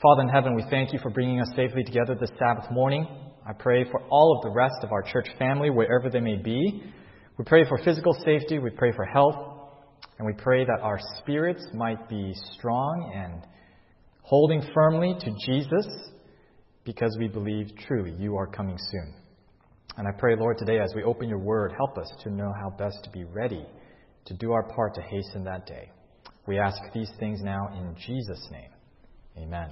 Father in heaven, we thank you for bringing us safely together this Sabbath morning. I pray for all of the rest of our church family, wherever they may be. We pray for physical safety. We pray for health. And we pray that our spirits might be strong and holding firmly to Jesus, because we believe truly you are coming soon. And I pray, Lord, today as we open your word, help us to know how best to be ready to do our part to hasten that day. We ask these things now in Jesus' name. Amen.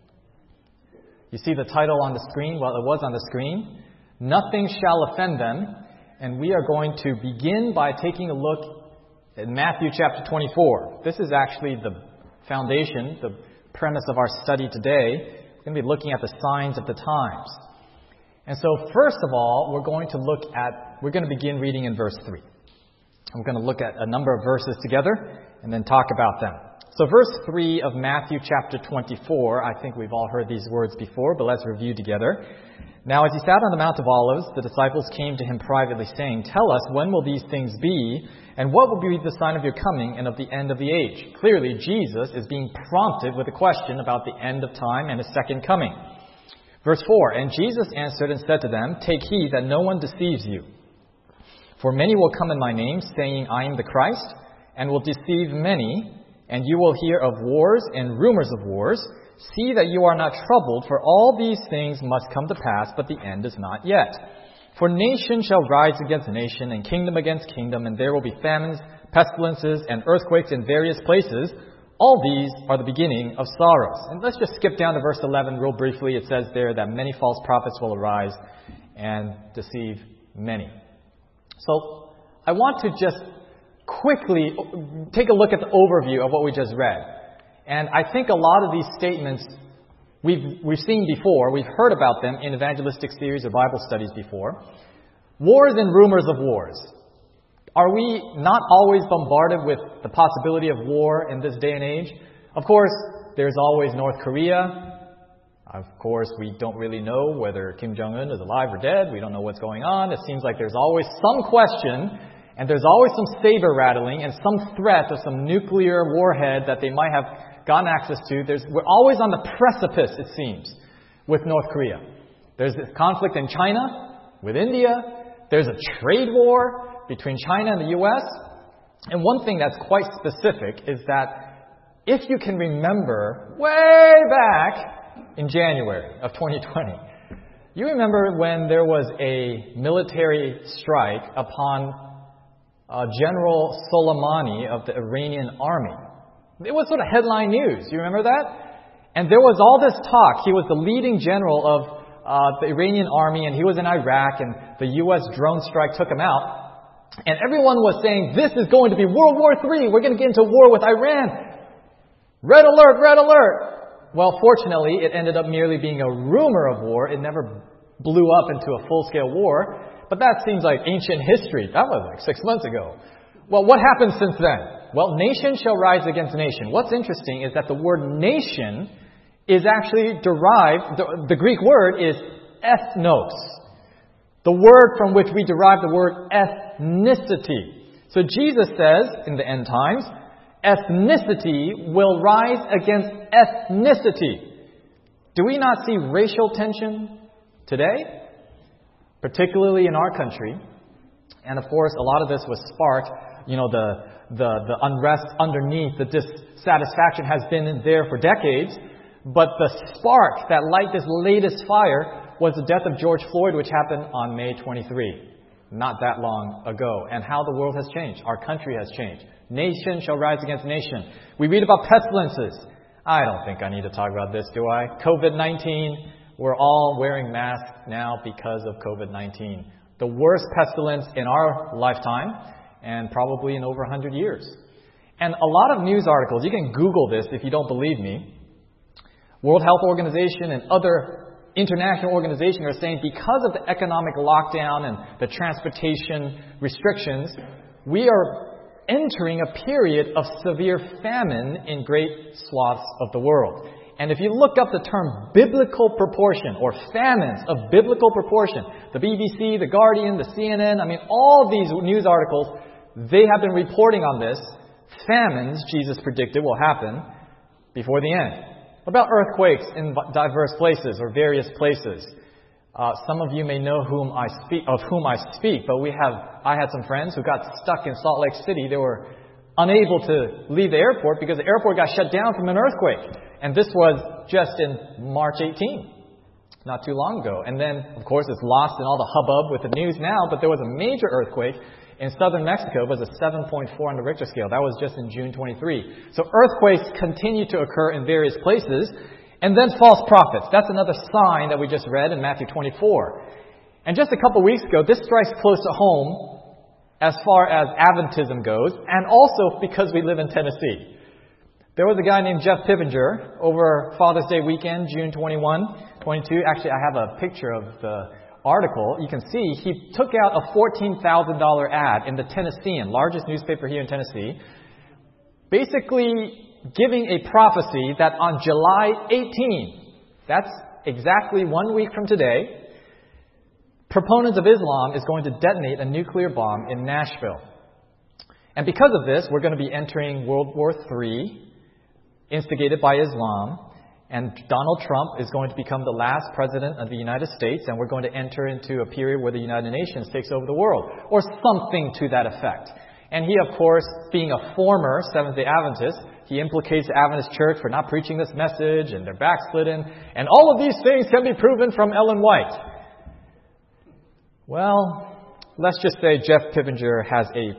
You see the title on the screen? Well, it was on the screen. Nothing shall offend them. And we are going to begin by taking a look at Matthew chapter 24. This is actually the foundation, the premise of our study today. We're going to be looking at the signs of the times. And so first of all, we're going to begin reading in verse 3. We're going to look at a number of verses together and then talk about them. So verse 3 of Matthew chapter 24, I think we've all heard these words before, but let's review together. Now as he sat on the Mount of Olives, the disciples came to him privately, saying, "Tell us, when will these things be, and what will be the sign of your coming and of the end of the age?" Clearly, Jesus is being prompted with a question about the end of time and his second coming. Verse 4, "And Jesus answered and said to them, Take heed that no one deceives you. For many will come in my name, saying, I am the Christ, and will deceive many. And you will hear of wars and rumors of wars. See that you are not troubled, for all these things must come to pass, but the end is not yet. For nation shall rise against nation, and kingdom against kingdom, and there will be famines, pestilences, and earthquakes in various places. All these are the beginning of sorrows." And let's just skip down to verse 11 real briefly. It says there that many false prophets will arise and deceive many. So I want to just quickly take a look at the overview of what we just read. And I think a lot of these statements we've seen before. We've heard about them in evangelistic series or Bible studies before. Wars and rumors of wars. Are we not always bombarded with the possibility of war in this day and age? Of course, there's always North Korea. Of course, we don't really know whether Kim Jong-un is alive or dead. We don't know what's going on. It seems like there's always some question, and there's always some saber rattling and some threat of some nuclear warhead that they might have gotten access to. We're always on the precipice, it seems, with North Korea. There's this conflict in China with India. There's a trade war between China and the U.S. And one thing that's quite specific is that if you can remember way back in January of 2020, you remember when there was a military strike upon General Soleimani of the Iranian army. It was sort of headline news. You remember that? And there was all this talk. He was the leading general of the Iranian army, and he was in Iraq, and the U.S. drone strike took him out. And everyone was saying, this is going to be World War III. We're going to get into war with Iran. Red alert, red alert. Well, fortunately, it ended up merely being a rumor of war. It never blew up into a full-scale war. But that seems like ancient history. That was like 6 months ago. Well, what happened since then? Well, nation shall rise against nation. What's interesting is that the word nation is actually derived, the Greek word is ethnos. The word from which we derive the word ethnicity. So Jesus says in the end times, ethnicity will rise against ethnicity. Do we not see racial tension today? Particularly in our country. And of course, a lot of this was sparked, the unrest underneath, the dissatisfaction has been there for decades. But the spark that light this latest fire was the death of George Floyd, which happened on May 23, not that long ago. And how the world has changed. Our country has changed. Nation shall rise against nation. We read about pestilences. I don't think I need to talk about this, do I? COVID-19. We're all wearing masks now because of COVID-19. The worst pestilence in our lifetime, and probably in over 100 years. And a lot of news articles, you can Google this if you don't believe me. World Health Organization and other international organizations are saying because of the economic lockdown and the transportation restrictions, we are entering a period of severe famine in great swaths of the world. And if you look up the term biblical proportion or famines of biblical proportion, the BBC, the Guardian, the CNN, all these news articles, they have been reporting on this. Famines, Jesus predicted, will happen before the end. What about earthquakes in diverse places or various places? Some of you may know of whom I speak, but I had some friends who got stuck in Salt Lake City. They were unable to leave the airport because the airport got shut down from an earthquake. And this was just in March 18, not too long ago. And then, of course, it's lost in all the hubbub with the news now, but there was a major earthquake in southern Mexico. It was a 7.4 on the Richter scale. That was just in June 23. So earthquakes continue to occur in various places. And then false prophets. That's another sign that we just read in Matthew 24. And just a couple weeks ago, this strikes close to home as far as Adventism goes, and also because we live in Tennessee. There was a guy named Jeff Pippinger over Father's Day weekend, June 21, 22. Actually, I have a picture of the article. You can see he took out a $14,000 ad in the Tennessean, largest newspaper here in Tennessee, basically giving a prophecy that on July 18, that's exactly 1 week from today, proponents of Islam is going to detonate a nuclear bomb in Nashville. And because of this, we're going to be entering World War III, instigated by Islam, and Donald Trump is going to become the last president of the United States, and we're going to enter into a period where the United Nations takes over the world, or something to that effect. And he, of course, being a former Seventh-day Adventist, he implicates the Adventist Church for not preaching this message, and they're backslidden, and all of these things can be proven from Ellen White. Well, let's just say Jeff Pippinger has a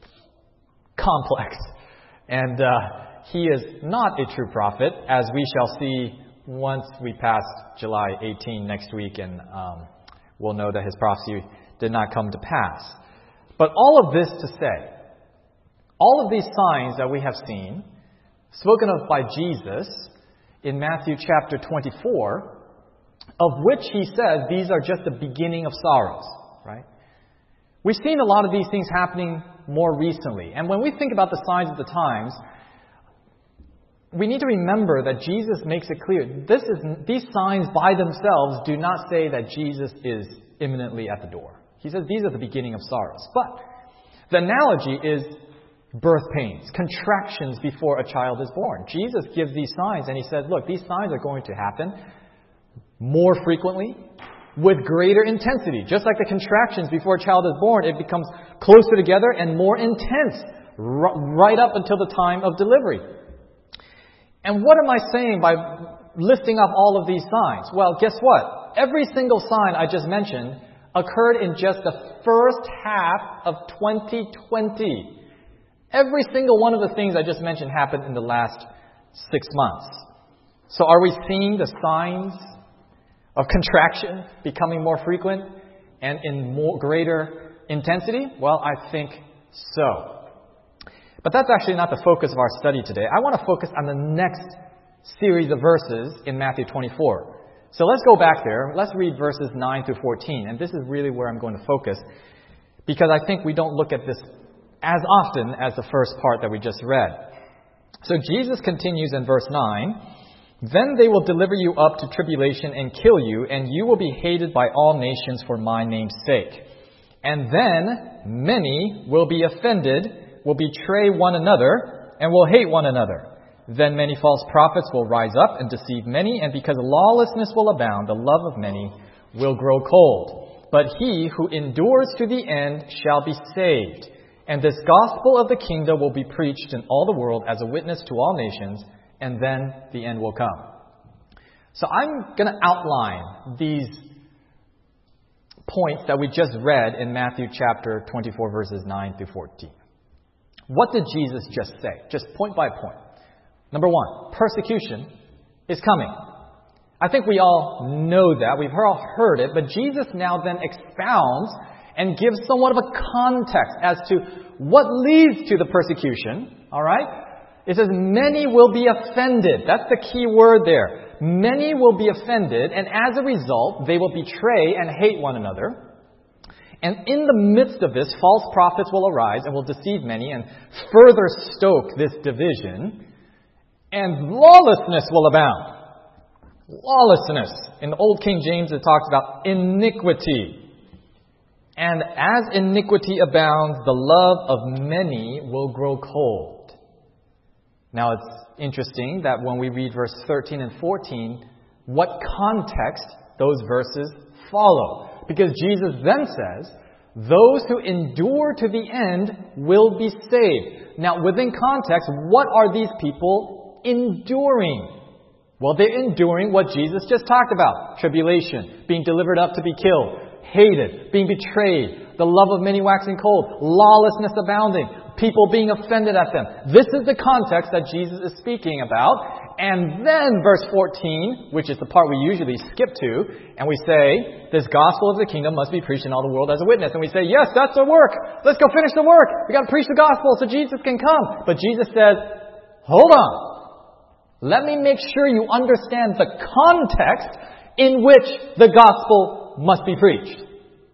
complex, and he is not a true prophet, as we shall see once we pass July 18 next week, and we'll know that his prophecy did not come to pass. But all of this to say, all of these signs that we have seen, spoken of by Jesus in Matthew chapter 24, of which he says these are just the beginning of sorrows, right? We've seen a lot of these things happening more recently. And when we think about the signs of the times, we need to remember that Jesus makes it clear. These signs by themselves do not say that Jesus is imminently at the door. He says these are the beginning of sorrows. But the analogy is birth pains, contractions before a child is born. Jesus gives these signs and he says, look, these signs are going to happen more frequently, with greater intensity. Just like the contractions before a child is born, it becomes closer together and more intense right up until the time of delivery. And what am I saying by listing up all of these signs? Well, guess what? Every single sign I just mentioned occurred in just the first half of 2020. Every single one of the things I just mentioned happened in the last 6 months. So are we seeing the signs of contraction becoming more frequent and in greater intensity? Well, I think so. But that's actually not the focus of our study today. I want to focus on the next series of verses in Matthew 24. So let's go back there. Let's read verses 9 through 14. And this is really where I'm going to focus, because I think we don't look at this as often as the first part that we just read. So Jesus continues in verse 9. Then they will deliver you up to tribulation and kill you, and you will be hated by all nations for my name's sake. And then many will be offended, will betray one another, and will hate one another. Then many false prophets will rise up and deceive many, and because lawlessness will abound, the love of many will grow cold. But he who endures to the end shall be saved. And this gospel of the kingdom will be preached in all the world as a witness to all nations, and then the end will come. So I'm going to outline these points that we just read in Matthew chapter 24, verses 9 through 14. What did Jesus just say? Just point by point. Number one, persecution is coming. I think we all know that. We've all heard it. But Jesus now then expounds and gives somewhat of a context as to what leads to the persecution. All right? It says, many will be offended. That's the key word there. Many will be offended, and as a result, they will betray and hate one another. And in the midst of this, false prophets will arise and will deceive many and further stoke this division. And lawlessness will abound. Lawlessness. In the Old King James, it talks about iniquity. And as iniquity abounds, the love of many will grow cold. Now it's interesting that when we read verse 13 and 14, what context those verses follow. Because Jesus then says, those who endure to the end will be saved. Now within context, what are these people enduring? Well, they're enduring what Jesus just talked about. Tribulation, being delivered up to be killed, hated, being betrayed, the love of many waxing cold, lawlessness abounding, people being offended at them. This is the context that Jesus is speaking about. And then verse 14, which is the part we usually skip to, and we say, this gospel of the kingdom must be preached in all the world as a witness. And we say, yes, that's the work. Let's go finish the work. We got to preach the gospel so Jesus can come. But Jesus says, hold on. Let me make sure you understand the context in which the gospel must be preached.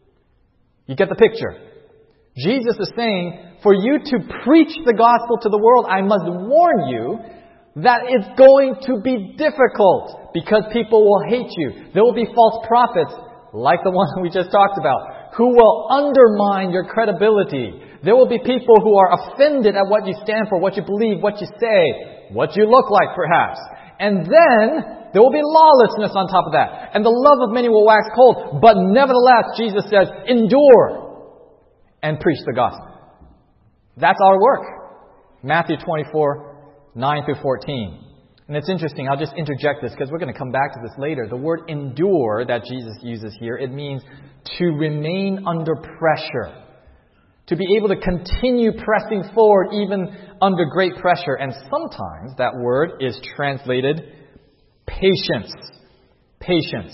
You get the picture? Jesus is saying, for you to preach the gospel to the world, I must warn you that it's going to be difficult because people will hate you. There will be false prophets, like the one we just talked about, who will undermine your credibility. There will be people who are offended at what you stand for, what you believe, what you say, what you look like perhaps. And then there will be lawlessness on top of that. And the love of many will wax cold. But nevertheless, Jesus says, endure and preach the gospel. That's our work. Matthew 24, 9 through 14. And it's interesting, I'll just interject this because we're going to come back to this later. The word endure that Jesus uses here, it means to remain under pressure. To be able to continue pressing forward even under great pressure. And sometimes that word is translated patience. Patience.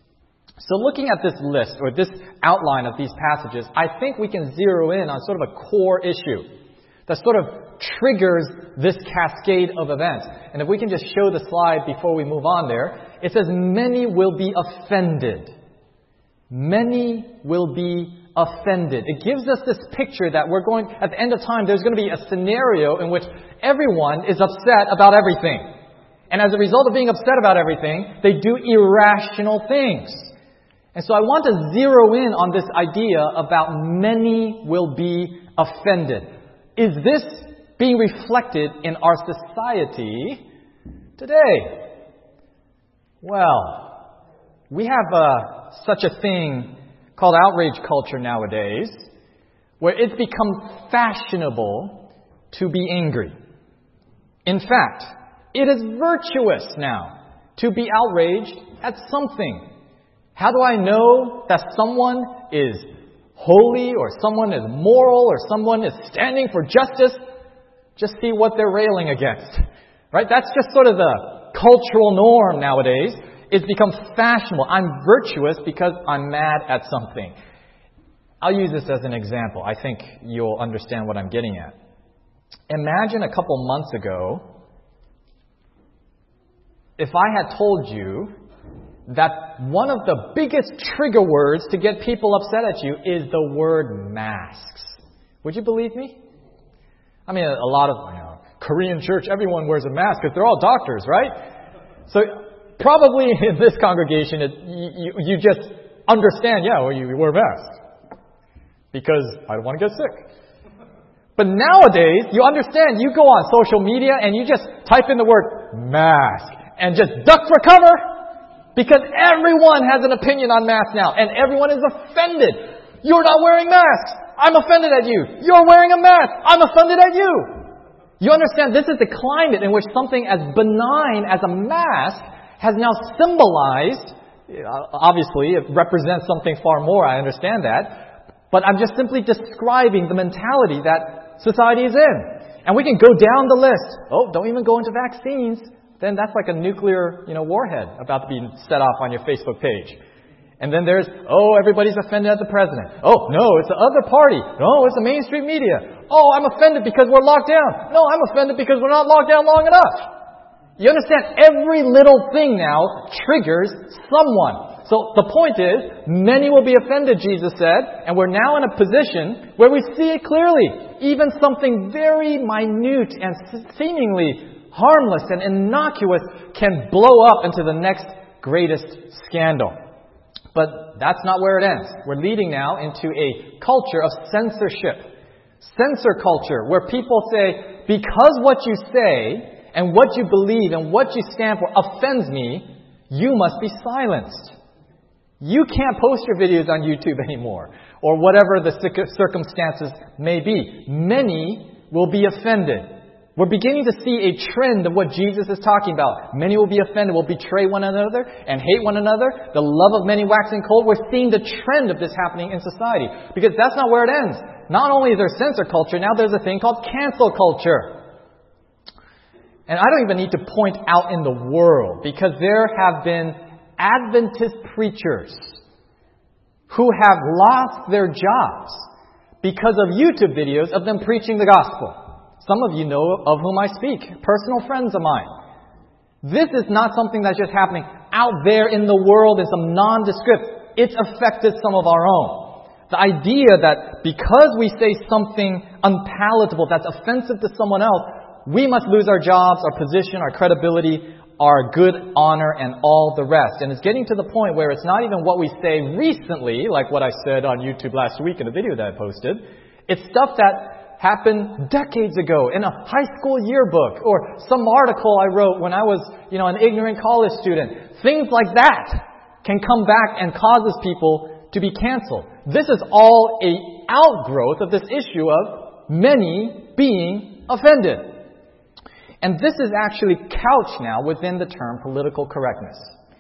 So looking at this list, or this outline of these passages, I think we can zero in on sort of a core issue that sort of triggers this cascade of events. And if we can just show the slide before we move on there, it says, many will be offended. Many will be offended. It gives us this picture that we're going, at the end of time, there's going to be a scenario in which everyone is upset about everything. And as a result of being upset about everything, they do irrational things. And so I want to zero in on this idea about many will be offended. Is this being reflected in our society today? Well, we have such a thing called outrage culture nowadays, where it's become fashionable to be angry. In fact, it is virtuous now to be outraged at something. How do I know that someone is holy or someone is moral or someone is standing for justice? Just see what they're railing against. Right? That's just sort of the cultural norm nowadays. It's become fashionable. I'm virtuous because I'm mad at something. I'll use this as an example. I think you'll understand what I'm getting at. Imagine a couple months ago, if I had told you that one of the biggest trigger words to get people upset at you is the word masks. Would you believe me? I mean, a lot of Korean church, everyone wears a mask because they're all doctors, right? So probably in this congregation, you just understand, you wear a mask because I don't want to get sick. But nowadays, you understand, you go on social media and you just type in the word mask and just duck for cover because everyone has an opinion on masks now and everyone is offended. You're not wearing masks. I'm offended at you. You're wearing a mask. I'm offended at you. You understand, this is the climate in which something as benign as a mask has now symbolized, obviously it represents something far more, I understand that, but I'm just simply describing the mentality that society is in. And we can go down the list. Oh, don't even go into vaccines. Then that's like a nuclear, warhead about to be set off on your Facebook page. And then there's, everybody's offended at the president. Oh, no, it's the other party. No, it's the mainstream media. Oh, I'm offended because we're locked down. No, I'm offended because we're not locked down long enough. You understand? Every little thing now triggers someone. So the point is, many will be offended, Jesus said, and we're now in a position where we see it clearly. Even something very minute and seemingly harmless and innocuous can blow up into the next greatest scandal. But that's not where it ends. We're leading now into a culture of censorship. Censor culture, where people say, because what you say and what you believe and what you stand for offends me, you must be silenced. You can't post your videos on YouTube anymore, or whatever the circumstances may be. Many will be offended. We're beginning to see a trend of what Jesus is talking about. Many will be offended, will betray one another and hate one another. The love of many waxing cold. We're seeing the trend of this happening in society. Because that's not where it ends. Not only is there censor culture, now there's a thing called cancel culture. And I don't even need to point out in the world, because there have been Adventist preachers who have lost their jobs because of YouTube videos of them preaching the gospel. Some of you know of whom I speak, personal friends of mine. This is not something that's just happening out there in the world in some nondescript. It's affected some of our own. The idea that because we say something unpalatable that's offensive to someone else, we must lose our jobs, our position, our credibility, our good honor, and all the rest. And it's getting to the point where it's not even what we say recently, like what I said on YouTube last week in a video that I posted. It's stuff that happened decades ago in a high school yearbook or some article I wrote when I was, an ignorant college student. Things like that can come back and causes people to be canceled. This is all an outgrowth of this issue of many being offended. And this is actually couched now within the term political correctness.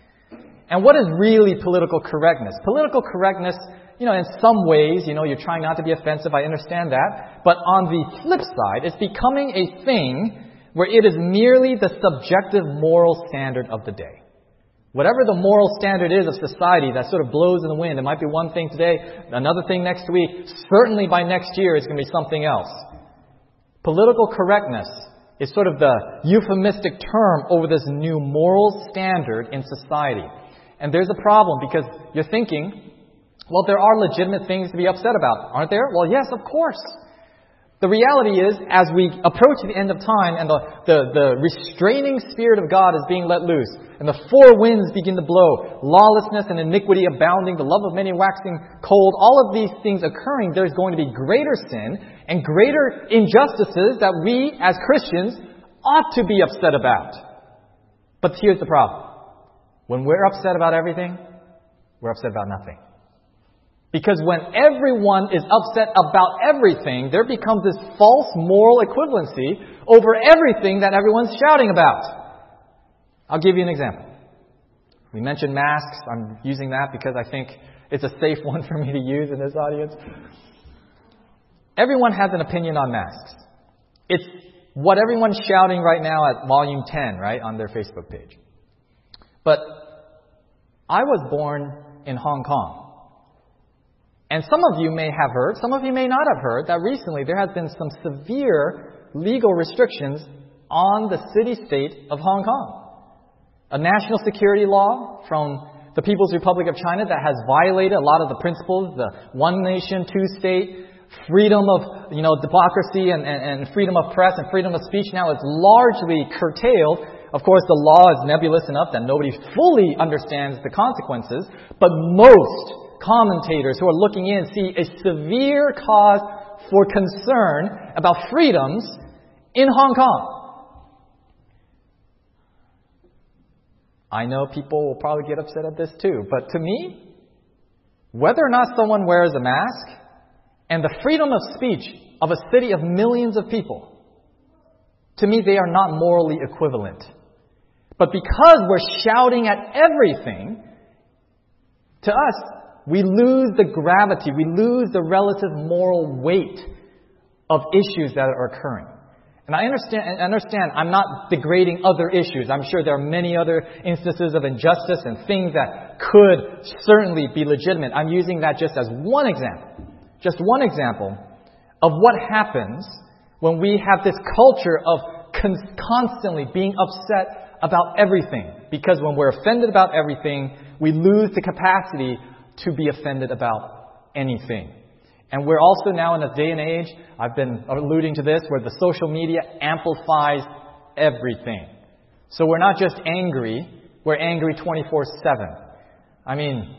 And what is really political correctness? Political correctness, in some ways, you're trying not to be offensive. I understand that. But on the flip side, it's becoming a thing where it is merely the subjective moral standard of the day. Whatever the moral standard is of society that sort of blows in the wind. It might be one thing today, another thing next week. Certainly by next year, it's going to be something else. Political correctness is sort of the euphemistic term over this new moral standard in society. And there's a problem because you're thinking, well, there are legitimate things to be upset about, aren't there? Well, yes, of course. The reality is, as we approach the end of time and the restraining Spirit of God is being let loose, and the four winds begin to blow, lawlessness and iniquity abounding, the love of many waxing cold, all of these things occurring, there's going to be greater sin and greater injustices that we, as Christians, ought to be upset about. But here's the problem. When we're upset about everything, we're upset about nothing. Because when everyone is upset about everything, there becomes this false moral equivalency over everything that everyone's shouting about. I'll give you an example. We mentioned masks. I'm using that because I think it's a safe one for me to use in this audience. Everyone has an opinion on masks. It's what everyone's shouting right now at Volume 10, right, on their Facebook page. But I was born in Hong Kong. And some of you may have heard, some of you may not have heard, that recently there has been some severe legal restrictions on the city-state of Hong Kong. A national security law from the People's Republic of China that has violated a lot of the principles, the one nation, two state, freedom of democracy and freedom of press and freedom of speech now is largely curtailed. Of course, the law is nebulous enough that nobody fully understands the consequences, but most commentators who are looking in see a severe cause for concern about freedoms in Hong Kong. I know people will probably get upset at this too, but to me, whether or not someone wears a mask and the freedom of speech of a city of millions of people, to me they are not morally equivalent. But because we're shouting at everything, to us, we lose the gravity, we lose the relative moral weight of issues that are occurring. And I understand I'm not degrading other issues. I'm sure there are many other instances of injustice and things that could certainly be legitimate. I'm using that just as one example. Just one example of what happens when we have this culture of constantly being upset about everything. Because when we're offended about everything, we lose the capacity to be offended about anything. And we're also now in a day and age, I've been alluding to this, where the social media amplifies everything. So we're not just angry, we're angry 24/7. I mean,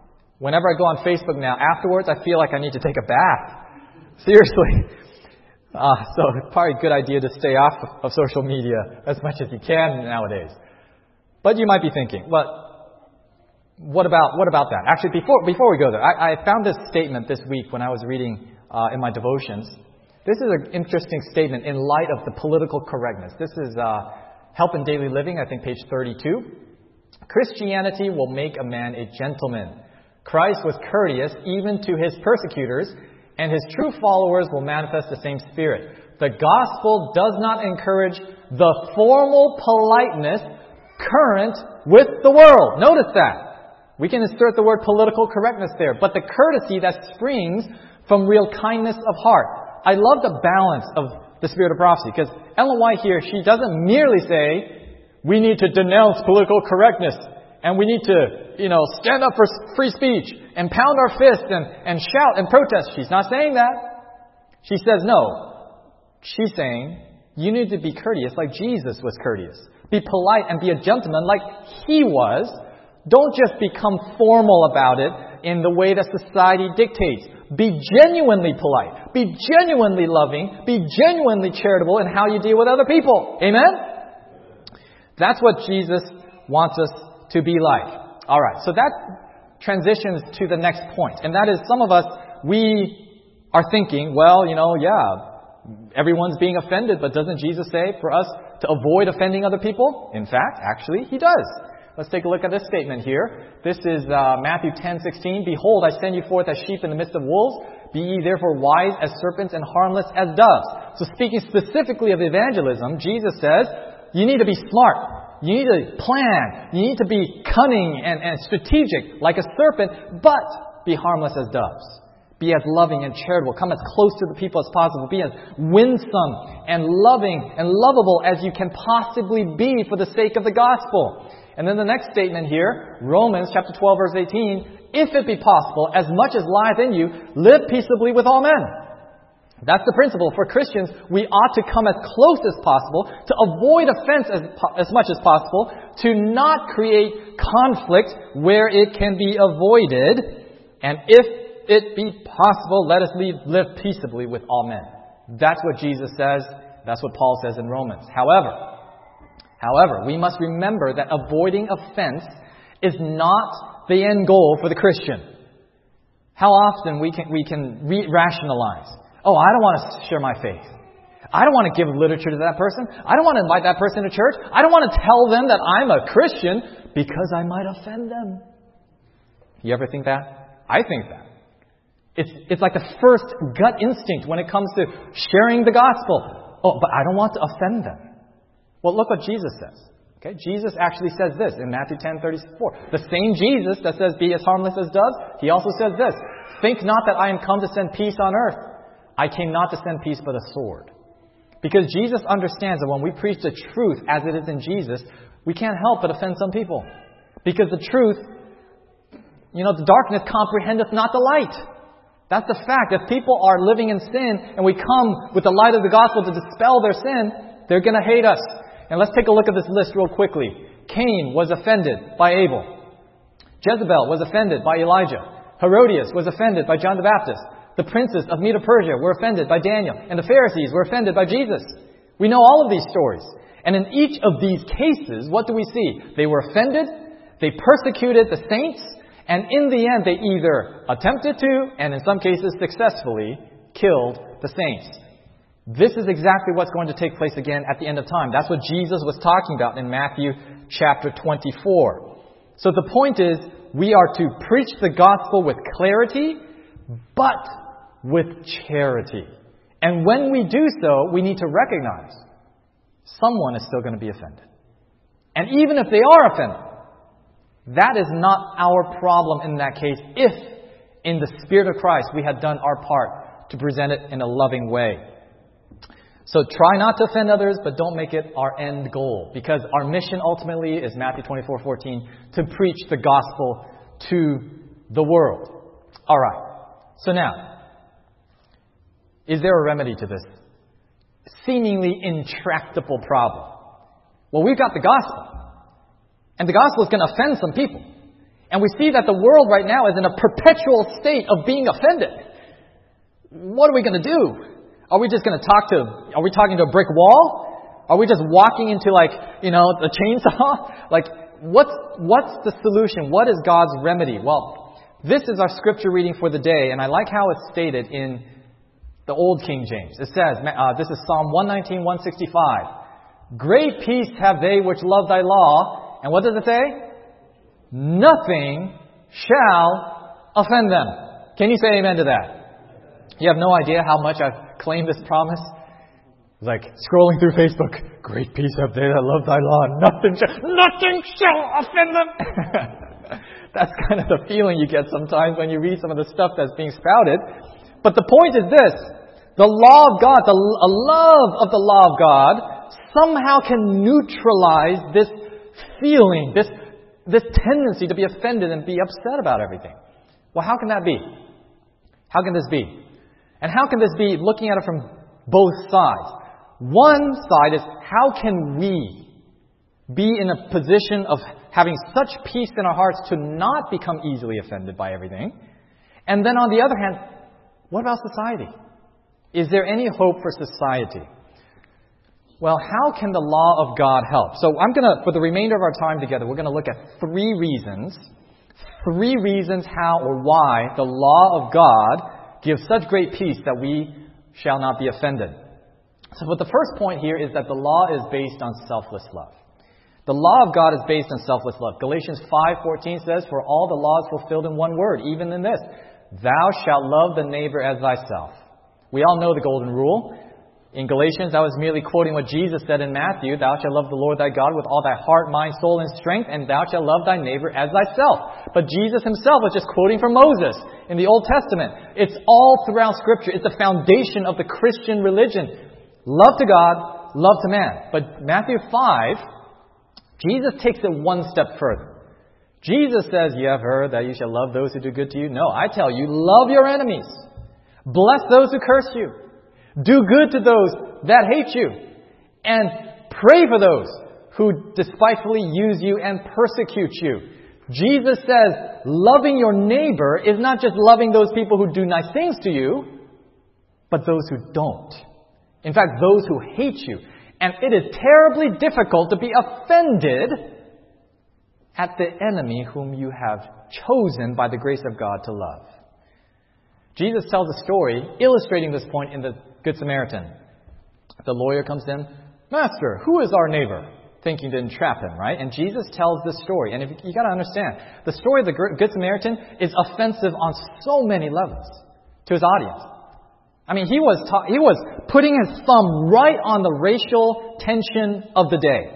whenever I go on Facebook now, afterwards I feel like I need to take a bath. Seriously. So it's probably a good idea to stay off of social media as much as you can nowadays. But you might be thinking, well, what about that? Actually, before we go there, I found this statement this week when I was reading in my devotions. This is an interesting statement in light of the political correctness. This is Help in Daily Living, I think page 32. Christianity will make a man a gentleman. Christ was courteous even to his persecutors, and his true followers will manifest the same spirit. The gospel does not encourage the formal politeness current with the world. Notice that. We can insert the word political correctness there, but the courtesy that springs from real kindness of heart. I love the balance of the spirit of prophecy, because Ellen White here, she doesn't merely say, we need to denounce political correctness, and we need to, stand up for free speech, and pound our fists, and shout and protest. She's not saying that. She says no. She's saying, you need to be courteous like Jesus was courteous. Be polite and be a gentleman like he was. Don't just become formal about it in the way that society dictates. Be genuinely polite. Be genuinely loving. Be genuinely charitable in how you deal with other people. Amen? That's what Jesus wants us to be like. All right, so that transitions to the next point. And that is, some of us, we are thinking, well, everyone's being offended, but doesn't Jesus say for us to avoid offending other people? In fact, actually, he does. Let's take a look at this statement here. This is Matthew 10:16. Behold, I send you forth as sheep in the midst of wolves. Be ye therefore wise as serpents and harmless as doves. So speaking specifically of evangelism, Jesus says, you need to be smart. You need to plan. You need to be cunning and strategic like a serpent, but be harmless as doves. Be as loving and charitable. Come as close to the people as possible. Be as winsome and loving and lovable as you can possibly be for the sake of the gospel. And then the next statement here, Romans chapter 12, verse 18, if it be possible, as much as lieth in you, live peaceably with all men. That's the principle. For Christians, we ought to come as close as possible, to avoid offense as much as possible, to not create conflict where it can be avoided, and if it be possible, let us live peaceably with all men. That's what Jesus says. That's what Paul says in Romans. However, we must remember that avoiding offense is not the end goal for the Christian. How often we can rationalize. Oh, I don't want to share my faith. I don't want to give literature to that person. I don't want to invite that person to church. I don't want to tell them that I'm a Christian because I might offend them. You ever think that? I think that. It's like the first gut instinct when it comes to sharing the gospel. Oh, but I don't want to offend them. Well, look what Jesus says. Okay, Jesus actually says this in Matthew 10:34. The same Jesus that says, be as harmless as doves, he also says this. Think not that I am come to send peace on earth. I came not to send peace but a sword. Because Jesus understands that when we preach the truth as it is in Jesus, we can't help but offend some people. Because the truth, the darkness comprehendeth not the light. That's the fact. If people are living in sin and we come with the light of the gospel to dispel their sin, they're going to hate us. And let's take a look at this list real quickly. Cain was offended by Abel. Jezebel was offended by Elijah. Herodias was offended by John the Baptist. The princes of Medo-Persia were offended by Daniel. And the Pharisees were offended by Jesus. We know all of these stories. And in each of these cases, what do we see? They were offended. They persecuted the saints. And in the end, they either attempted to, and in some cases successfully, killed the saints. This is exactly what's going to take place again at the end of time. That's what Jesus was talking about in Matthew chapter 24. So the point is, we are to preach the gospel with clarity, but with charity. And when we do so, we need to recognize someone is still going to be offended. And even if they are offended, that is not our problem in that case, if in the Spirit of Christ we had done our part to present it in a loving way. So try not to offend others, but don't make it our end goal. Because our mission ultimately is Matthew 24:14, to preach the gospel to the world. All right. So now, is there a remedy to this seemingly intractable problem? Well, we've got the gospel. And the gospel is going to offend some people. And we see that the world right now is in a perpetual state of being offended. What are we going to do? Are we talking to a brick wall? Are we just walking into the chainsaw? What's the solution? What is God's remedy? Well, this is our scripture reading for the day, and I like how it's stated in the Old King James. It says, this is Psalm 119, 165. Great peace have they which love thy law. And what does it say? Nothing shall offend them. Can you say amen to that? You have no idea how much I've claimed this promise. It's like scrolling through Facebook. Great peace have they that love thy law. Nothing shall offend them. That's kind of the feeling you get sometimes when you read some of the stuff that's being spouted. But the point is this. The law of God, a love of the law of God, somehow can neutralize this feeling, this tendency to be offended and be upset about everything. Well, how can that be? How can this be? And how can this be looking at it from both sides? One side is, how can we be in a position of having such peace in our hearts to not become easily offended by everything? And then on the other hand, what about society? Is there any hope for society? Well, how can the law of God help? So for the remainder of our time together, we're going to look at three reasons how or why the law of God gives such great peace that we shall not be offended. So but the first point here is that the law is based on selfless love. The law of God is based on selfless love. Galatians 5:14 says, for all the law is fulfilled in one word, even in this, thou shalt love the neighbor as thyself. We all know the golden rule. In Galatians, I was merely quoting what Jesus said in Matthew, thou shalt love the Lord thy God with all thy heart, mind, soul, and strength, and thou shalt love thy neighbor as thyself. But Jesus himself was just quoting from Moses in the Old Testament. It's all throughout Scripture. It's the foundation of the Christian religion. Love to God, love to man. But Matthew 5, Jesus takes it one step further. Jesus says, you have heard that you shall love those who do good to you. No, I tell you, love your enemies. Bless those who curse you. Do good to those that hate you. And pray for those who despitefully use you and persecute you. Jesus says, loving your neighbor is not just loving those people who do nice things to you, but those who don't. In fact, those who hate you. And it is terribly difficult to be offended at the enemy whom you have chosen by the grace of God to love. Jesus tells a story illustrating this point in the Good Samaritan. The lawyer comes in, Master, who is our neighbor? Thinking to entrap him, right? And Jesus tells this story. And you got to understand, the story of the Good Samaritan is offensive on so many levels to his audience. I mean, he was putting his thumb right on the racial tension of the day.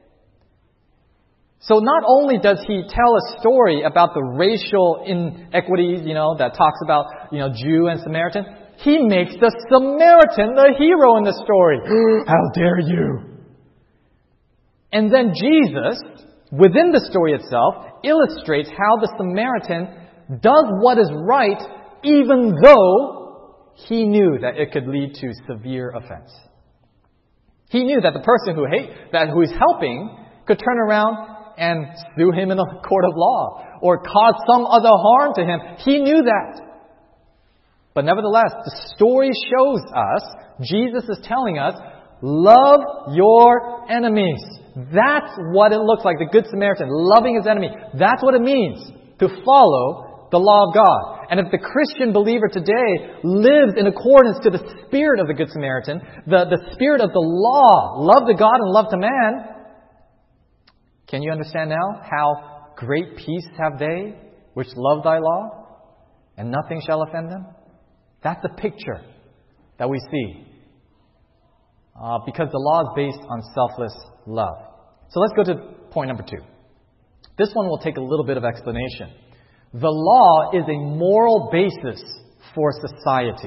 So not only does he tell a story about the racial inequities, that talks about, Jew and Samaritan, he makes the Samaritan the hero in the story. How dare you? And then Jesus, within the story itself, illustrates how the Samaritan does what is right, even though he knew that it could lead to severe offense. He knew that the person who is helping could turn around and sue him in a court of law or cause some other harm to him. He knew that. But nevertheless, the story shows us, Jesus is telling us, love your enemies. That's what it looks like, the Good Samaritan, loving his enemy. That's what it means to follow the law of God. And if the Christian believer today lives in accordance to the spirit of the Good Samaritan, the spirit of the law, love to God and love to man, can you understand now how great peace have they which love thy law, and nothing shall offend them? That's the picture that we see. Because the law is based on selfless love. So let's go to point number 2. This one will take a little bit of explanation. The law is a moral basis for society.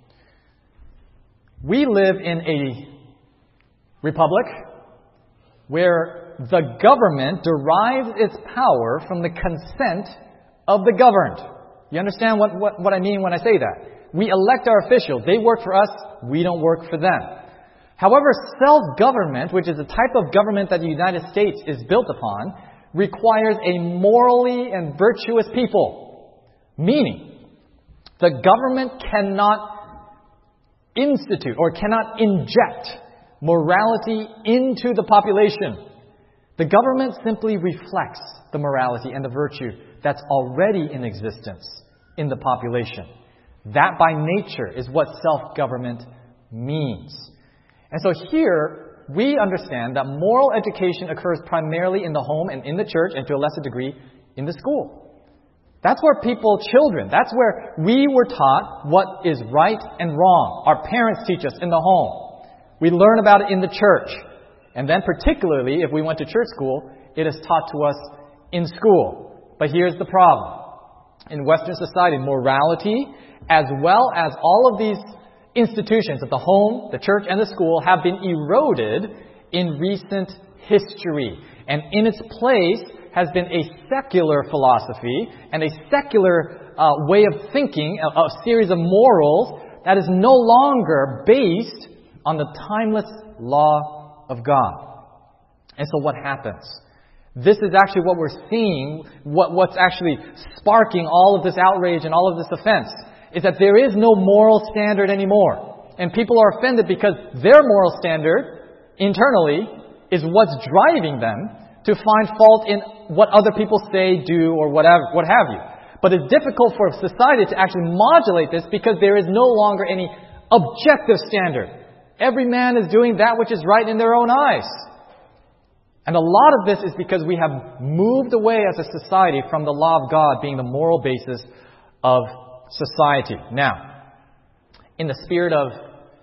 We live in a republic where the government derives its power from the consent of the governed. You understand what I mean when I say that? We elect our officials. They work for us. We don't work for them. However, self-government, which is the type of government that the United States is built upon, requires a morally and virtuous people. Meaning, the government cannot institute or cannot inject morality into the population. The government simply reflects the morality and the virtue that's already in existence in the population. That by nature is what self-government means. And so here we understand that moral education occurs primarily in the home and in the church, and to a lesser degree in the school. That's where children, that's where we were taught what is right and wrong. Our parents teach us in the home. We learn about it in the church. And then particularly if we went to church school, it is taught to us in school. But here's the problem. In Western society, morality, as well as all of these institutions of the home, the church, and the school have been eroded in recent history. And in its place has been a secular philosophy and a secular way of thinking, a series of morals that is no longer based on the timeless law of God. And so what happens? This is actually what we're seeing, what's actually sparking all of this outrage and all of this offense, is that there is no moral standard anymore. And people are offended because their moral standard, internally, is what's driving them to find fault in what other people say, do, or what have you. But it's difficult for society to actually modulate this because there is no longer any objective standard. Every man is doing that which is right in their own eyes. And a lot of this is because we have moved away as a society from the law of God being the moral basis of society. Now, in the spirit of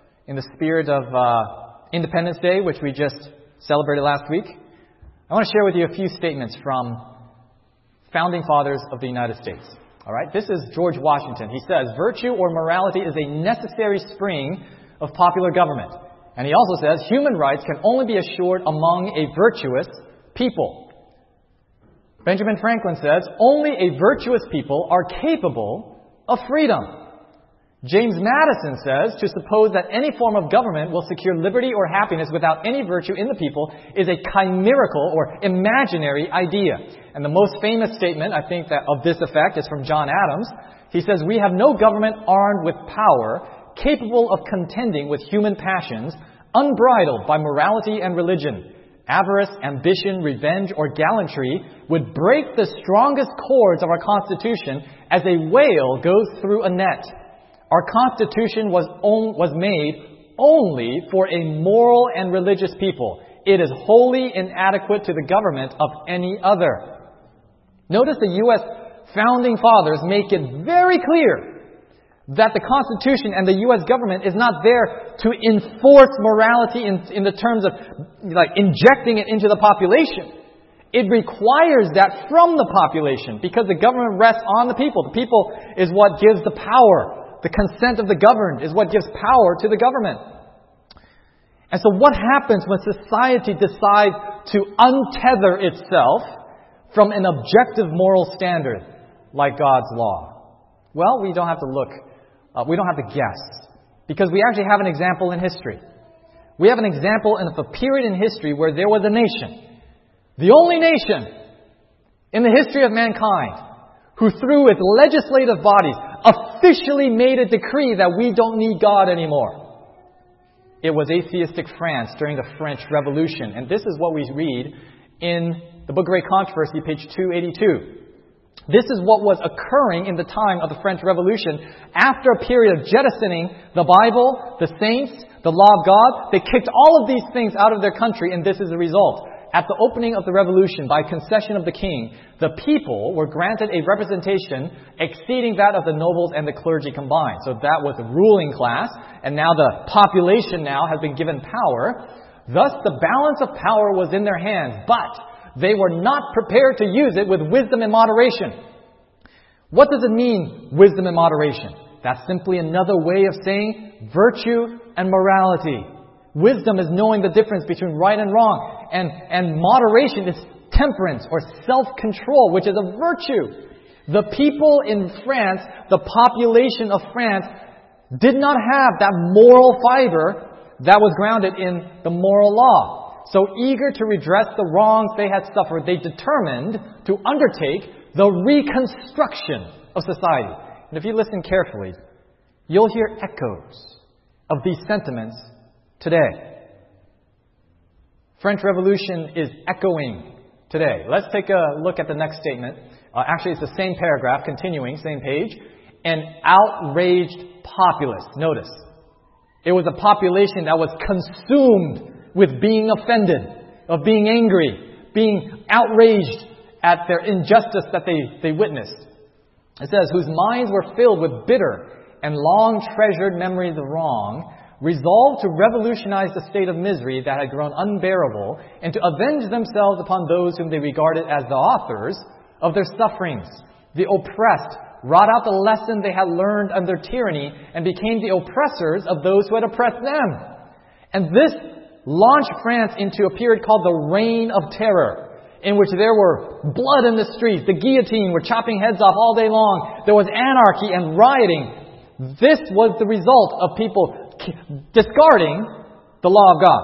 Independence Day, which we just celebrated last week, I want to share with you a few statements from founding fathers of the United States. All right, this is George Washington. He says, "Virtue or morality is a necessary spring of popular government." And he also says, "Human rights can only be assured among a virtuous people." Benjamin Franklin says, "Only a virtuous people are capable of freedom." James Madison says, "To suppose that any form of government will secure liberty or happiness without any virtue in the people is a chimerical or imaginary idea." And the most famous statement, I think, that of this effect is from John Adams. He says, "We have no government armed with power, capable of contending with human passions, unbridled by morality and religion. Avarice, ambition, revenge, or gallantry would break the strongest cords of our Constitution as a whale goes through a net. Our Constitution was made only for a moral and religious people. It is wholly inadequate to the government of any other." Notice the U.S. founding fathers make it very clear that the Constitution and the U.S. government is not there to enforce morality in the terms of like injecting it into the population. It requires that from the population because the government rests on the people. The people is what gives the power. The consent of the governed is what gives power to the government. And so what happens when society decides to untether itself from an objective moral standard like God's law? Well, we don't have to look. We don't have to guess. Because we actually have an example in history. We have an example of a period in history where there was a nation. The only nation in the history of mankind who through its legislative bodies officially made a decree that we don't need God anymore. It was atheistic France during the French Revolution. And this is what we read in the Book of Great Controversy, page 282. This is what was occurring in the time of the French Revolution. After a period of jettisoning the Bible, the saints, the law of God, they kicked all of these things out of their country, and this is the result. At the opening of the revolution, by concession of the king, the people were granted a representation exceeding that of the nobles and the clergy combined. So that was the ruling class, and now the population now has been given power. Thus, the balance of power was in their hands, but they were not prepared to use it with wisdom and moderation. What does it mean, wisdom and moderation? That's simply another way of saying virtue and morality. Wisdom is knowing the difference between right and wrong. And moderation is temperance or self-control, which is a virtue. The people in France, the population of France, did not have that moral fiber that was grounded in the moral law. So eager to redress the wrongs they had suffered, they determined to undertake the reconstruction of society. And if you listen carefully, you'll hear echoes of these sentiments today. French Revolution is echoing today. Let's take a look at the next statement. Actually, it's the same paragraph, continuing, same page. An outraged populace. Notice, it was a population that was consumed with being offended, of being angry, being outraged at their injustice that they witnessed. It says, whose minds were filled with bitter and long-treasured memories of wrong, resolved to revolutionize the state of misery that had grown unbearable, and to avenge themselves upon those whom they regarded as the authors of their sufferings. The oppressed wrought out the lesson they had learned under tyranny and became the oppressors of those who had oppressed them. And this launched France into a period called the Reign of Terror, in which there were blood in the streets, the guillotine were chopping heads off all day long, there was anarchy and rioting. This was the result of people discarding the law of God.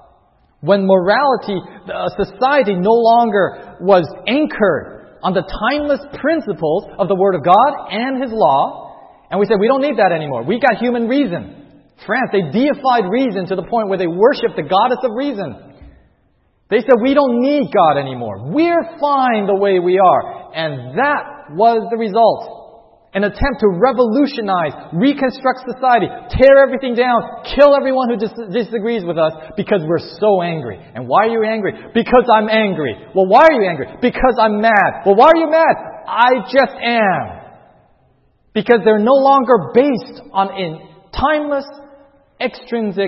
When morality, society no longer was anchored on the timeless principles of the Word of God and His law. And we said, we don't need that anymore. We got human reason. France, they deified reason to the point where they worshiped the goddess of reason. They said, we don't need God anymore. We're fine the way we are. And that was the result. An attempt to revolutionize, reconstruct society, tear everything down, kill everyone who disagrees with us because we're so angry. And why are you angry? Because I'm angry. Well, why are you angry? Because I'm mad. Well, why are you mad? I just am. Because they're no longer based on a timeless, extrinsic,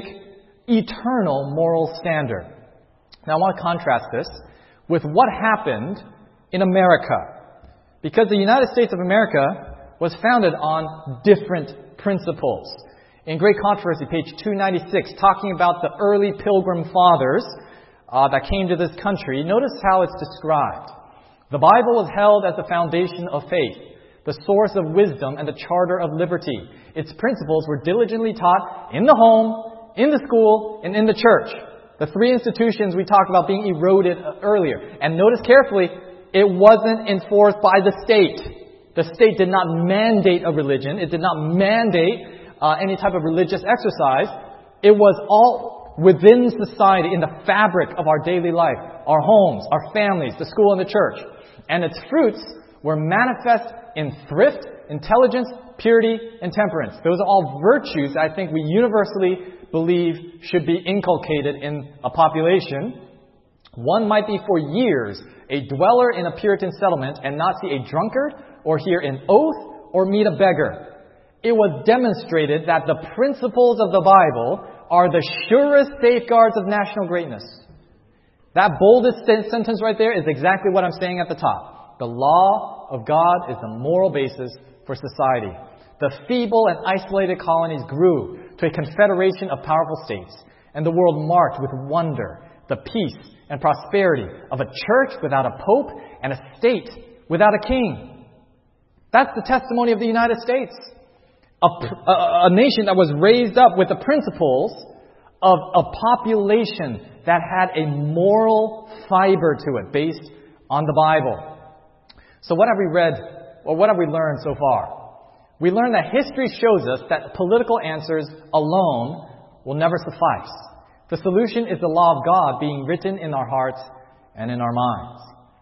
eternal moral standard. Now, I want to contrast this with what happened in America. Because the United States of America was founded on different principles. In Great Controversy, page 296, talking about the early Pilgrim Fathers that came to this country, notice how it's described. The Bible was held as the foundation of faith, the source of wisdom and the charter of liberty. Its principles were diligently taught in the home, in the school, and in the church. The three institutions we talked about being eroded earlier. And notice carefully, it wasn't enforced by the state. The state did not mandate a religion. It did not mandate any type of religious exercise. It was all within society, in the fabric of our daily life. Our homes, our families, the school and the church. And its fruits were manifest in thrift, intelligence, purity, and temperance. Those are all virtues I think we universally believe should be inculcated in a population. One might be for years a dweller in a Puritan settlement and not see a drunkard or hear an oath or meet a beggar. It was demonstrated that the principles of the Bible are the surest safeguards of national greatness. That boldest sentence right there is exactly what I'm saying at the top. The law of God is the moral basis for society. The feeble and isolated colonies grew to a confederation of powerful states, and the world marked with wonder the peace and prosperity of a church without a pope and a state without a king. That's the testimony of the United States. A nation that was raised up with the principles of a population that had a moral fiber to it based on the Bible. So what have we read, or what have we learned so far? We learned that history shows us that political answers alone will never suffice. The solution is the law of God being written in our hearts and in our minds.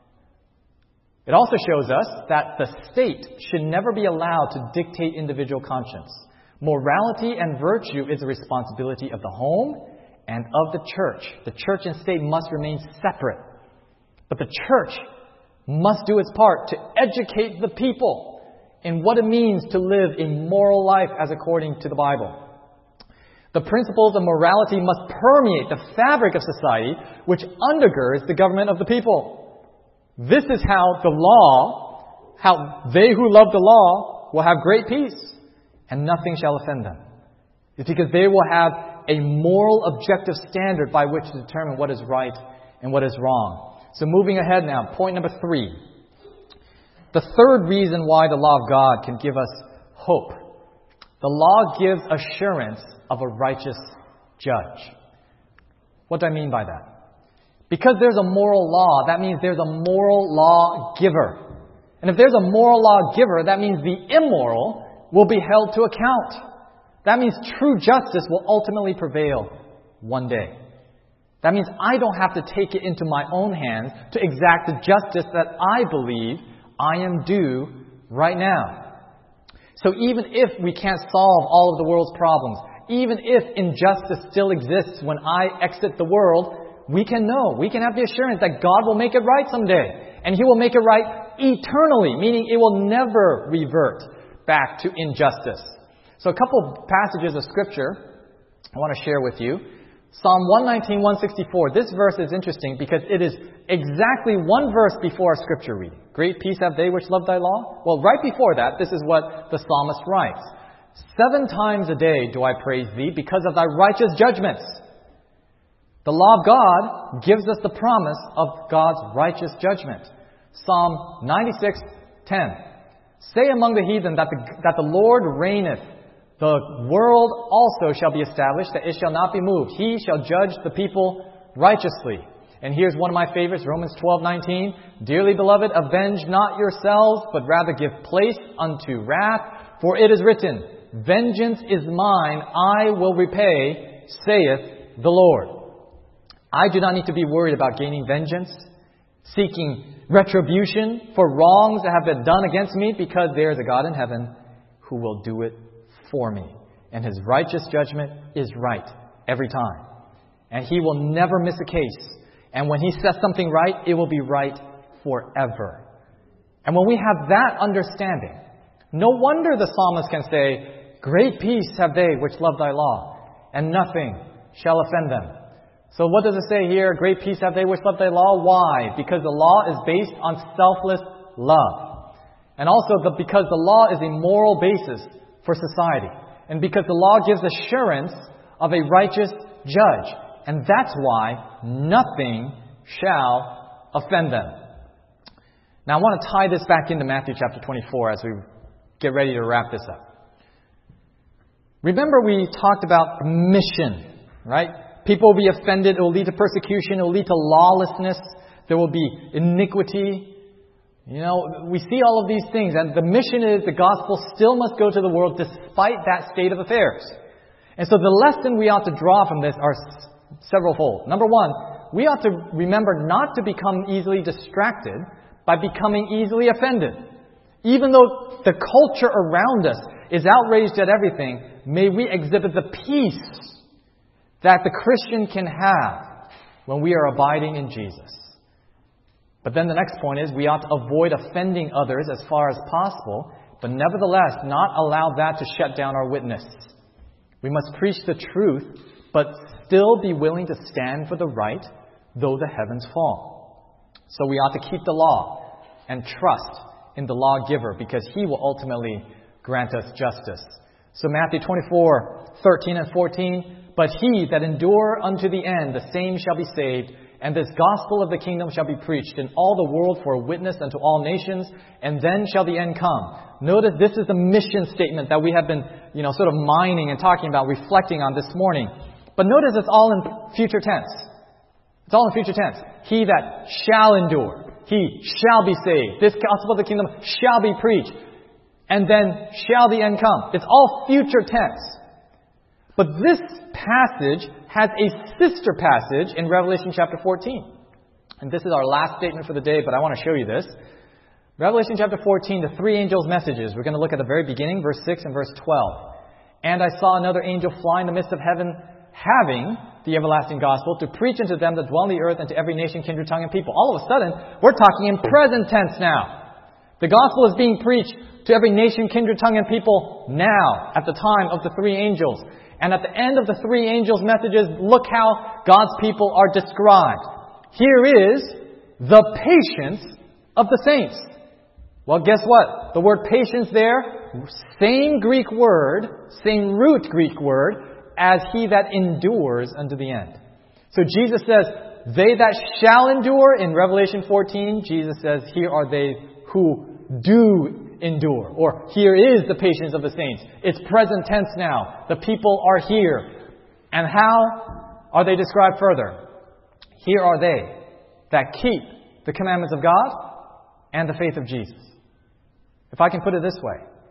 It also shows us that the state should never be allowed to dictate individual conscience. Morality and virtue is the responsibility of the home and of the church. The church and state must remain separate. But the church must do its part to educate the people in what it means to live a moral life as according to the Bible. The principles of morality must permeate the fabric of society, which undergirds the government of the people. This is how they who love the law will have great peace, and nothing shall offend them. It's because they will have a moral objective standard by which to determine what is right and what is wrong. So moving ahead now, point number 3. The third reason why the law of God can give us hope. The law gives assurance of a righteous judge. What do I mean by that? Because there's a moral law, that means there's a moral law giver. And if there's a moral law giver, that means the immoral will be held to account. That means true justice will ultimately prevail one day. That means I don't have to take it into my own hands to exact the justice that I believe I am due right now. So even if we can't solve all of the world's problems, even if injustice still exists when I exit the world, we can have the assurance that God will make it right someday. And He will make it right eternally, meaning it will never revert back to injustice. So a couple of passages of Scripture I want to share with you. Psalm 119, 164. This verse is interesting because it is exactly one verse before our Scripture reading. Great peace have they which love thy law. Well, right before that, this is what the psalmist writes. 7 times a day do I praise thee because of thy righteous judgments. The law of God gives us the promise of God's righteous judgment. Psalm 96, 10. Say among the heathen that the Lord reigneth. The world also shall be established, that it shall not be moved. He shall judge the people righteously. And here's one of my favorites, Romans 12:19. Dearly beloved, avenge not yourselves, but rather give place unto wrath. For it is written, vengeance is mine, I will repay, saith the Lord. I do not need to be worried about gaining vengeance, seeking retribution for wrongs that have been done against me, because there is a God in heaven who will do it for me. And His righteous judgment is right every time. And He will never miss a case. And when He says something right, it will be right forever. And when we have that understanding, no wonder the psalmist can say, great peace have they which love thy law, and nothing shall offend them. So what does it say here? Great peace have they which love thy law. Why? Because the law is based on selfless love. And also because the law is a moral basis for society. And because the law gives assurance of a righteous judge. And that's why nothing shall offend them. Now I want to tie this back into Matthew chapter 24 as we get ready to wrap this up. Remember we talked about mission, right? People will be offended. It will lead to persecution. It will lead to lawlessness. There will be iniquity. We see all of these things. And the mission is the gospel still must go to the world despite that state of affairs. And so the lesson we ought to draw from this are severalfold. Number one, we ought to remember not to become easily distracted by becoming easily offended. Even though the culture around us is outraged at everything, may we exhibit the peace that the Christian can have when we are abiding in Jesus. But then the next point is we ought to avoid offending others as far as possible, but nevertheless not allow that to shut down our witness. We must preach the truth, but still be willing to stand for the right, though the heavens fall. So we ought to keep the law and trust in the lawgiver, because He will ultimately grant us justice. So Matthew 24, 13 and 14, but he that endure unto the end, the same shall be saved. And this gospel of the kingdom shall be preached in all the world for a witness unto all nations, and then shall the end come. Notice this is the mission statement that we have been, sort of mining and talking about, reflecting on this morning. But notice it's all in future tense. It's all in future tense. He that shall endure, he shall be saved. This gospel of the kingdom shall be preached, and then shall the end come. It's all future tense. But this passage has a sister passage in Revelation chapter 14. And this is our last statement for the day, but I want to show you this. Revelation chapter 14, the 3 angels' messages. We're going to look at the very beginning, verse 6 and verse 12. And I saw another angel fly in the midst of heaven, having the everlasting gospel, to preach unto them that dwell on the earth, and to every nation, kindred, tongue, and people. All of a sudden, we're talking in present tense now. The gospel is being preached to every nation, kindred, tongue, and people now, at the time of the 3 angels. And at the end of the 3 angels' messages, look how God's people are described. Here is the patience of the saints. Well, guess what? The word patience there, same Greek word, same root Greek word, as he that endures unto the end. So Jesus says, they that shall endure, in Revelation 14, Jesus says, here are they who do endure. Or here is the patience of the saints. It's present tense now. The people are here. And how are they described further? Here are they that keep the commandments of God and the faith of Jesus. If I can put it this way,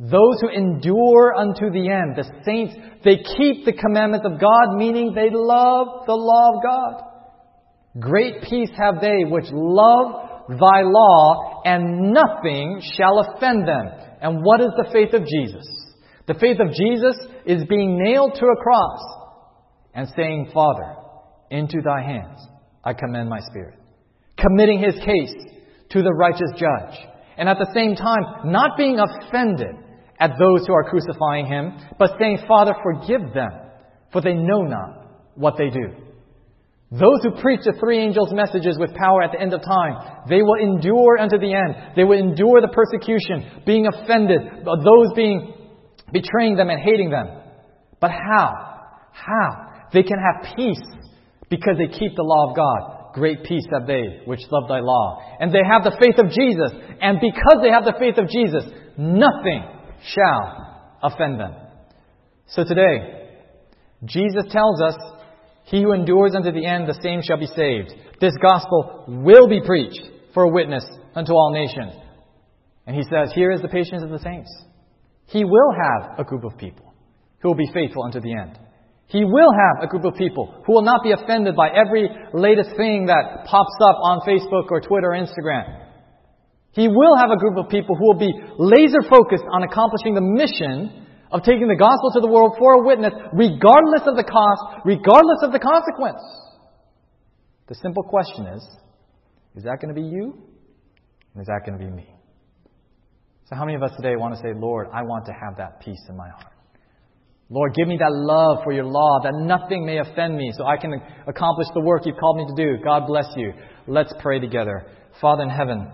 Those who endure unto the end, the saints, they keep the commandments of God, meaning they love the law of God. Great peace have they which love thy law, and nothing shall offend them. And what is the faith of Jesus? The faith of Jesus is being nailed to a cross and saying, Father, into thy hands I commend my spirit. Committing his case to the righteous judge. And at the same time, not being offended at those who are crucifying him, but saying, Father, forgive them, for they know not what they do. Those who preach the three angels' messages with power at the end of time, they will endure unto the end. They will endure the persecution, being offended, those betraying them and hating them. But how? How? They can have peace because they keep the law of God. Great peace have they which love thy law. And they have the faith of Jesus. And because they have the faith of Jesus, nothing shall offend them. So today, Jesus tells us, he who endures unto the end, the same shall be saved. This gospel will be preached for a witness unto all nations. And he says, here is the patience of the saints. He will have a group of people who will be faithful unto the end. He will have a group of people who will not be offended by every latest thing that pops up on Facebook or Twitter or Instagram. He will have a group of people who will be laser focused on accomplishing the mission of taking the gospel to the world for a witness, regardless of the cost, regardless of the consequence. The simple question is that going to be you? And is that going to be me? So how many of us today want to say, Lord, I want to have that peace in my heart. Lord, give me that love for your law, that nothing may offend me, so I can accomplish the work you've called me to do. God bless you. Let's pray together. Father in heaven,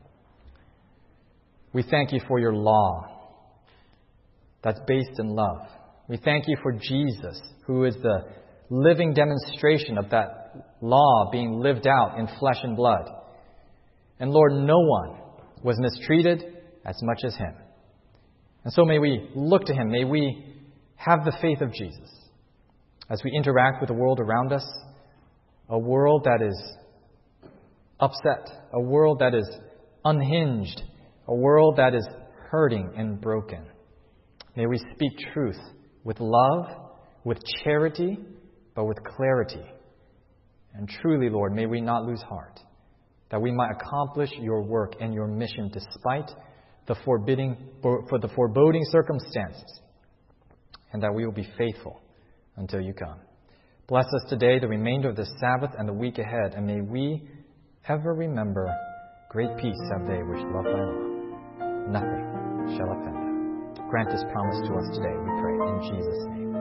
we thank you for your law that's based in love. We thank you for Jesus, who is the living demonstration of that law being lived out in flesh and blood. And Lord, no one was mistreated as much as him. And so may we look to him. May we have the faith of Jesus as we interact with the world around us, a world that is upset, a world that is unhinged, a world that is hurting and broken. May we speak truth with love, with charity, but with clarity. And truly, Lord, may we not lose heart, that we might accomplish your work and your mission despite the foreboding circumstances, and that we will be faithful until you come. Bless us today, the remainder of the Sabbath and the week ahead, and may we ever remember, great peace have they which love thy law. Nothing shall offend them. Grant this promise to us today, we pray, in Jesus' name.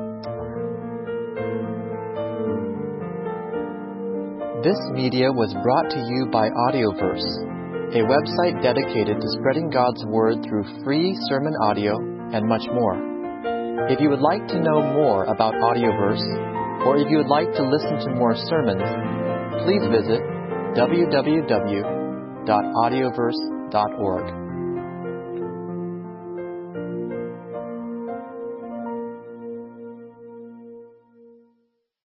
Amen. This media was brought to you by Audioverse, a website dedicated to spreading God's Word through free sermon audio and much more. If you would like to know more about Audioverse, or if you would like to listen to more sermons, please visit www.audioverse.org.